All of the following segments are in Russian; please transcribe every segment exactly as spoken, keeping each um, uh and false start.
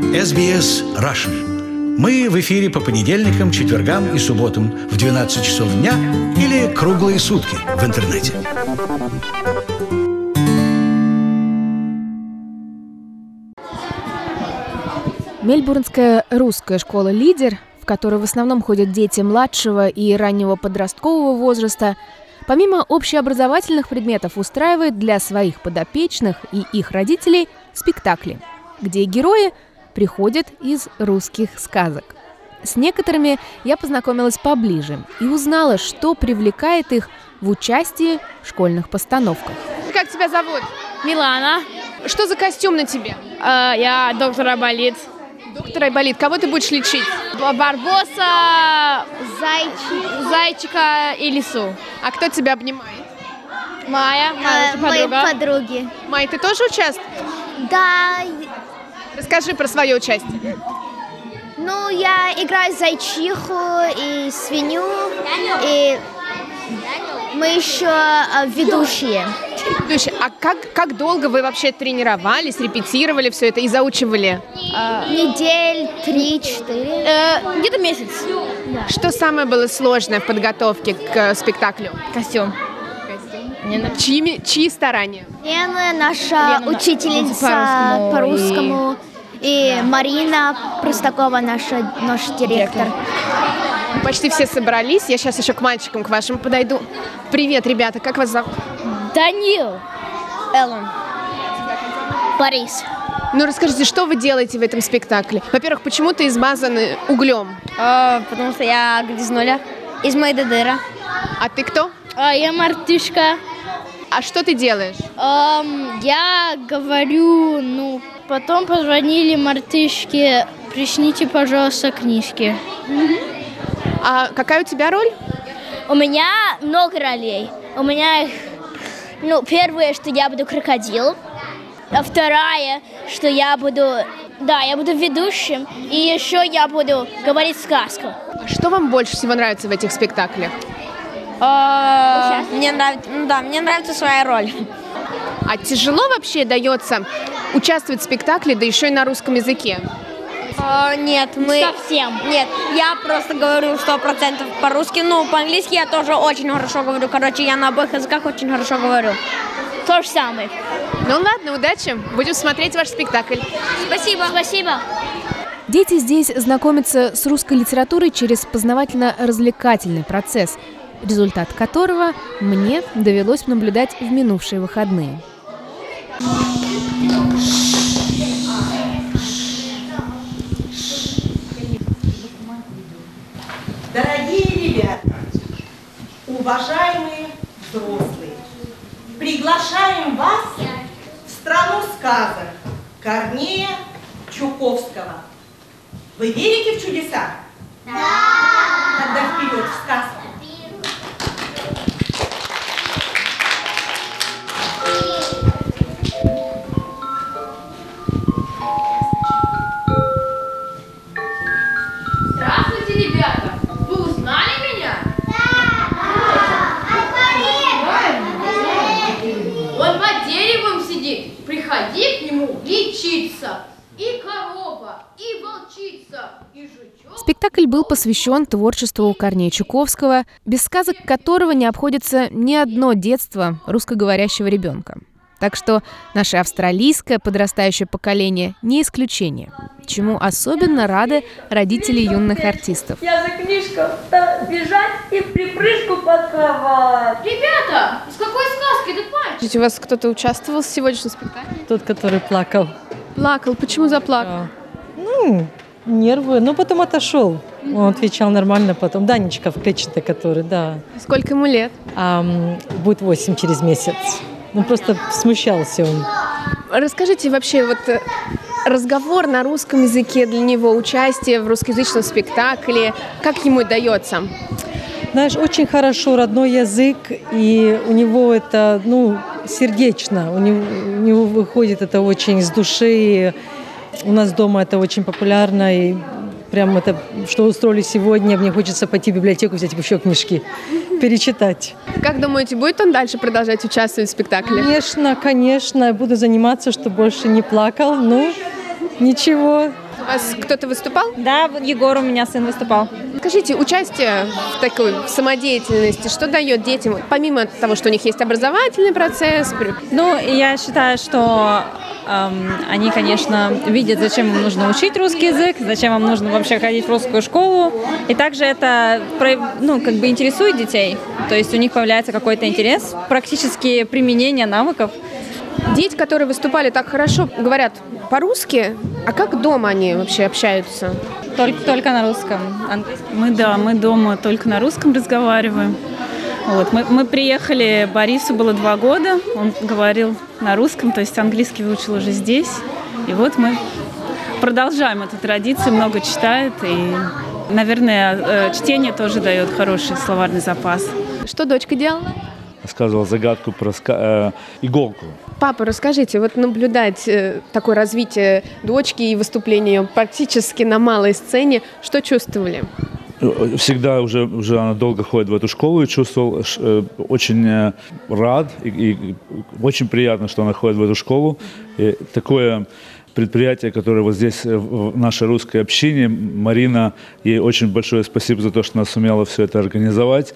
эс би эс Russian. Мы в эфире по понедельникам, четвергам и субботам в двенадцать часов дня или круглые сутки в интернете. Мельбурнская русская школа «Лидер», в которой в основном ходят дети младшего и раннего подросткового возраста, помимо общеобразовательных предметов устраивает для своих подопечных и их родителей спектакли, где герои приходят из русских сказок. С некоторыми я познакомилась поближе и узнала, что привлекает их в участии в школьных постановках. Как тебя зовут? Милана. Что за костюм на тебе? Э, я доктор Айболит. Доктор Айболит. Кого ты будешь лечить? Барбоса, зайчи... зайчика и лису. А кто тебя обнимает? Майя, Э, мои подруга. подруги. Май, ты тоже участвуешь? Да, Расскажи про свое участие. ну я играю зайчиху и свинью, и мы еще э, ведущие. Слушай, а как, как долго вы вообще тренировались, репетировали все это и заучивали? Недель три-четыре. Э, где-то месяц. Что самое было сложное в подготовке к э, спектаклю? Костюм. Чьими, чьи старания? Лена, наша Лена, учительница по-русскому, по-русскому, и, Да. Марина Простакова, наша, наш директор. Почти все собрались. Я сейчас еще к мальчикам, к вашим подойду. Привет, ребята, как вас зовут? Данил. Эллен. Борис. Ну, расскажите, что вы делаете в этом спектакле? Во-первых, почему ты измазаны углем? Э, потому что я из нуля. Из Майдадыра. А ты кто? Э, я мартышка. А что ты делаешь? Эм, я говорю, ну, потом позвонили мартышке, пришлите, пожалуйста, книжки. А какая у тебя роль? У меня много ролей. У меня их, ну, первое, что я буду крокодил, а вторая, что я буду, да, я буду ведущим, и еще я буду говорить сказку. А что вам больше всего нравится в этих спектаклях? Мне нравится, ну да, мне нравится своя роль. А тяжело вообще дается участвовать в спектакле, да еще и на русском языке? Нет, мы... Совсем. Нет, я просто говорю сто процентов по-русски. Ну, по-английски я тоже очень хорошо говорю. Короче, я на обоих языках очень хорошо говорю. То же самое. Ну ладно, удачи. Будем смотреть ваш спектакль. Спасибо. Спасибо. Дети здесь знакомятся с русской литературой через познавательно-развлекательный процесс, результат которого мне довелось наблюдать в минувшие выходные. Дорогие ребята, уважаемые взрослые, приглашаем вас в страну сказок Корнея Чуковского. Вы верите в чудеса? Да! Тогда вперед в сказку. Здравствуйте, ребята! Вы узнали меня? Он под деревом сидит. Приходи к нему лечиться. И корова, и волчица, и жучок. Спектакль был посвящен творчеству Корнея Чуковского, без сказок которого не обходится ни одно детство русскоговорящего ребенка. Так что наше австралийское подрастающее поколение не исключение, чему особенно рады родители юных артистов. Я за книжку бежать и в припрыжку под кровать. Ребята, из какой сказки этот мальчик? У вас кто-то участвовал в сегодняшнем спектакле? Тот, который плакал. Плакал. Почему заплакал? Ну, нервы. Но потом отошел. Он отвечал нормально потом. Данечка в клетчатой, который, да. Сколько ему лет? А, будет восемь через месяц. Ну, просто смущался он. Расскажите вообще, вот э, разговор на русском языке для него, участие в русскоязычном спектакле, как ему дается? Знаешь, очень хорошо родной язык, и у него это, ну, сердечно. У него, у него выходит это очень с души. У нас дома это очень популярно, и прям это, что устроили сегодня, мне хочется пойти в библиотеку, взять еще книжки, перечитать. Как думаете, будет он дальше продолжать участвовать в спектакле? Конечно, конечно, буду заниматься, чтобы больше не плакал, ну, ничего. вас кто-то выступал? Да, вот Егор у меня сын выступал. Скажите, участие в такой самодеятельности, что дает детям, помимо того, что у них есть образовательный процесс? Ну, я считаю, что эм, они, конечно, видят, зачем им нужно учить русский язык, зачем им нужно вообще ходить в русскую школу. И также это, ну, как бы интересует детей. То есть у них появляется какой-то интерес, практически применение навыков. Дети, которые выступали так хорошо, говорят по-русски, а как дома они вообще общаются? Только, только на русском. Мы, да, мы дома только на русском разговариваем. Вот. Мы, мы приехали, Борису было два года, он говорил на русском, то есть английский выучил уже здесь. И вот мы продолжаем эту традицию, много читает, и, наверное, чтение тоже дает хороший словарный запас. Что дочка делала? Рассказывал загадку про ска- э, иголку. Папа, расскажите, вот наблюдать э, такое развитие дочки и выступление практически на малой сцене, что чувствовали? Всегда уже, уже она долго ходит в эту школу и чувствовал э, очень э, рад и, и очень приятно, что она ходит в эту школу. И такое предприятие, которое вот здесь в нашей русской общине, Марина, ей очень большое спасибо за то, что она сумела все это организовать.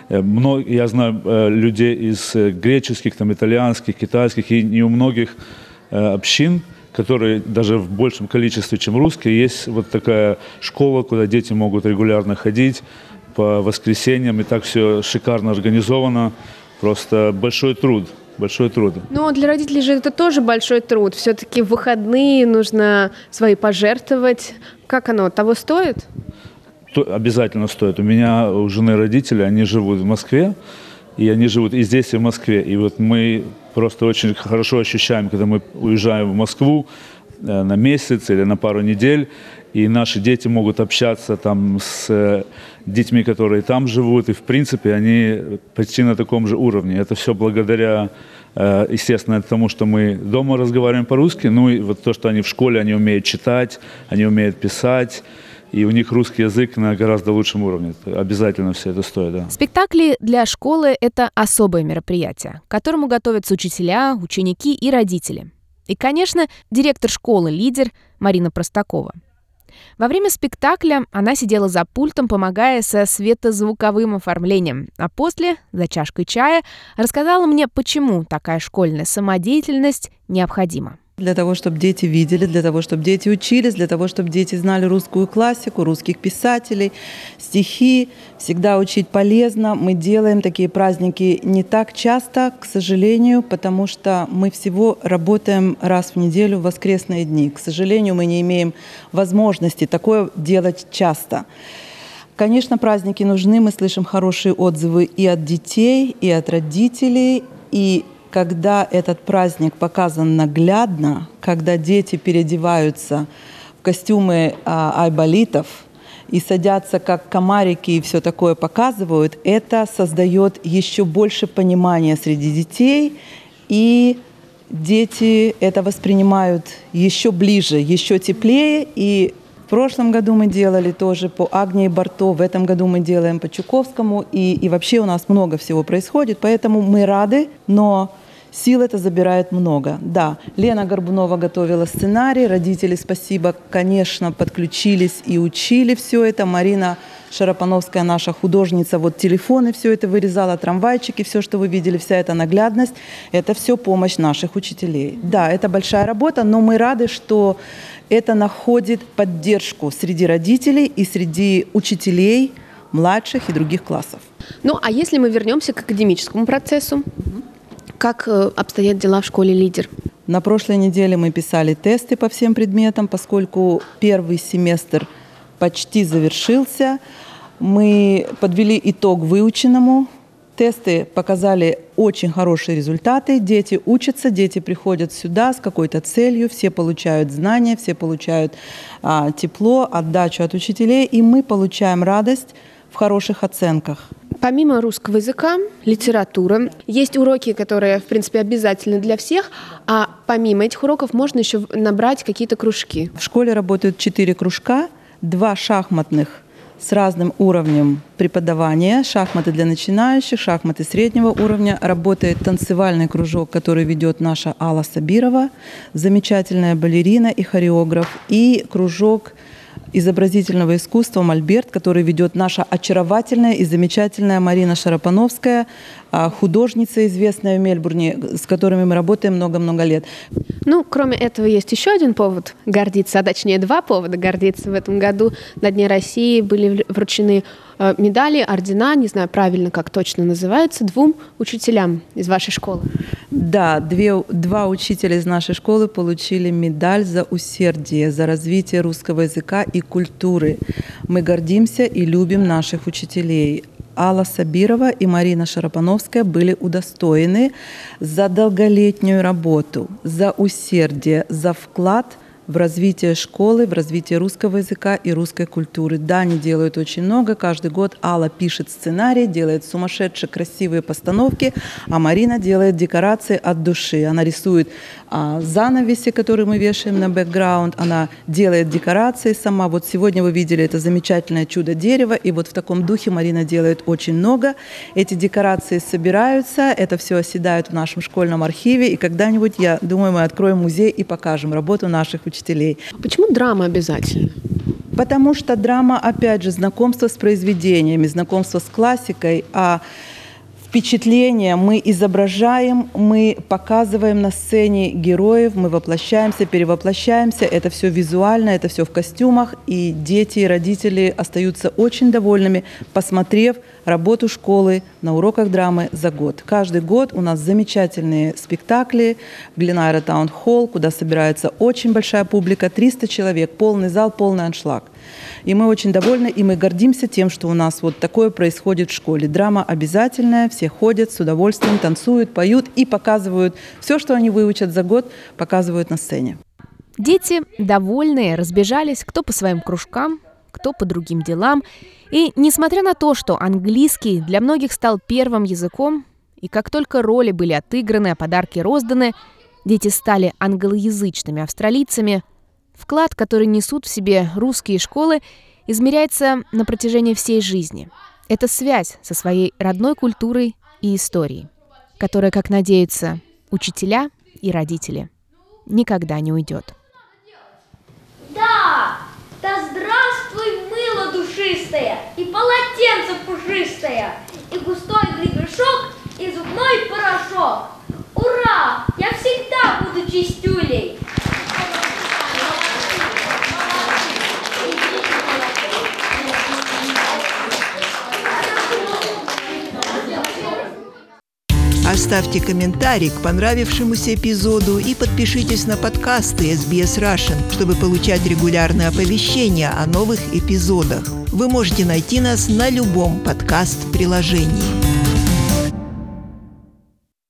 Я знаю людей из греческих, там, итальянских, китайских, и не у многих общин, которые даже в большем количестве, чем русские, есть вот такая школа, куда дети могут регулярно ходить по воскресеньям, и так все шикарно организовано. Просто большой труд. Большой труд. Но для родителей же это тоже большой труд. Все-таки в выходные нужно свои пожертвовать. Как оно, того стоит? То обязательно стоит. У меня, у жены родители, они живут в Москве, и они живут и здесь, и в Москве. И вот мы просто очень хорошо ощущаем, когда мы уезжаем в Москву на месяц или на пару недель, и наши дети могут общаться там с детьми, которые там живут, и в принципе они почти на таком же уровне. Это все благодаря, естественно, тому, что мы дома разговариваем по-русски, ну и вот то, что они в школе, они умеют читать, они умеют писать, и у них русский язык на гораздо лучшем уровне. Обязательно все это стоит, да. Спектакли для школы — это особое мероприятие, к которому готовятся учителя, ученики и родители. И, конечно, директор школы «Лидер» Марина Простакова. Во время спектакля она сидела за пультом, помогая со светозвуковым оформлением, а после, за чашкой чая, рассказала мне, почему такая школьная самодеятельность необходима. Для того, чтобы дети видели, для того, чтобы дети учились, для того, чтобы дети знали русскую классику, русских писателей, стихи. Всегда учить полезно. Мы делаем такие праздники не так часто, к сожалению, потому что мы всего работаем раз в неделю в воскресные дни. К сожалению, мы не имеем возможности такое делать часто. Конечно, праздники нужны. Мы слышим хорошие отзывы и от детей, и от родителей, и когда этот праздник показан наглядно, когда дети переодеваются в костюмы а, айболитов и садятся как комарики и все такое показывают, это создает еще больше понимания среди детей, и дети это воспринимают еще ближе, еще теплее. И в прошлом году мы делали тоже по Агнии Барто, в этом году мы делаем по Чуковскому, и, и вообще у нас много всего происходит, поэтому мы рады, но сил это забирает много. Да, Лена Горбунова готовила сценарий, родители, спасибо, конечно, подключились и учили все это. Марина Шарапановская, наша художница, вот телефоны все это вырезала, трамвайчики, все, что вы видели, вся эта наглядность, это все помощь наших учителей. Да, это большая работа, но мы рады, что это находит поддержку среди родителей и среди учителей младших и других классов. Ну, а если мы вернемся к академическому процессу? Как обстоят дела в школе «Лидер»? На прошлой неделе мы писали тесты по всем предметам, поскольку первый семестр почти завершился. Мы подвели итог выученному. Тесты показали очень хорошие результаты. Дети учатся, дети приходят сюда с какой-то целью, все получают знания, все получают а, тепло, отдачу от учителей, и мы получаем радость в хороших оценках. Помимо русского языка, литературы, есть уроки, которые, в принципе, обязательны для всех, а помимо этих уроков можно еще набрать какие-то кружки. В школе работают четыре кружка, два шахматных с разным уровнем преподавания. Шахматы для начинающих, шахматы среднего уровня. Работает танцевальный кружок, который ведет наша Алла Сабирова, замечательная балерина и хореограф. И кружок изобразительного искусства «Мольберт», который ведет наша очаровательная и замечательная Марина Шарапановская, художница, известная в Мельбурне, с которыми мы работаем много-много лет. Ну, кроме этого, есть еще один повод гордиться, а точнее два повода гордиться. В этом году на Дне России были вручены медали, ордена, не знаю правильно, как точно называется, двум учителям из вашей школы. Да, две, два учителя из нашей школы получили медаль за усердие, за развитие русского языка и культуры. Мы гордимся и любим наших учителей. Алла Сабирова и Марина Шарапановская были удостоены за долголетнюю работу, за усердие, за вклад в развитие школы, в развитие русского языка и русской культуры. Да, они делают очень много. Каждый год Алла пишет сценарий, делает сумасшедшие красивые постановки, а Марина делает декорации от души. Она рисует а, занавеси, которые мы вешаем на бэкграунд. Она делает декорации сама. Вот сегодня вы видели это замечательное чудо дерева, и вот в таком духе Марина делает очень много. Эти декорации собираются, это все оседает в нашем школьном архиве, и когда-нибудь, я думаю, мы откроем музей и покажем работу наших учителей. Учителей. Почему драма обязательно? Потому что драма, опять же, знакомство с произведениями, знакомство с классикой, а впечатления мы изображаем, мы показываем на сцене героев, мы воплощаемся, перевоплощаемся. Это все визуально, это все в костюмах, и дети и родители остаются очень довольными, посмотрев работу школы на уроках драмы за год. Каждый год у нас замечательные спектакли в Гленайра Таун-холл, куда собирается очень большая публика, триста человек, полный зал, полный аншлаг. И мы очень довольны, и мы гордимся тем, что у нас вот такое происходит в школе. Драма обязательная, все ходят с удовольствием, танцуют, поют и показывают все, что они выучат за год, показывают на сцене. Дети, довольные, разбежались кто по своим кружкам, кто по другим делам. И несмотря на то, что английский для многих стал первым языком, и как только роли были отыграны, а подарки розданы, дети стали англоязычными австралийцами, вклад, который несут в себе русские школы, измеряется на протяжении всей жизни. Это связь со своей родной культурой и историей, которая, как надеются учителя и родители, никогда не уйдет. Да! Да здравствуй, мыло душистое, и полотенце пушистое, и густой гребешок, и зубной порошок. Ура! Я всегда буду чистюлей! Оставьте комментарий к понравившемуся эпизоду и подпишитесь на подкасты эс би эс Russian, чтобы получать регулярные оповещения о новых эпизодах. Вы можете найти нас на любом подкаст-приложении.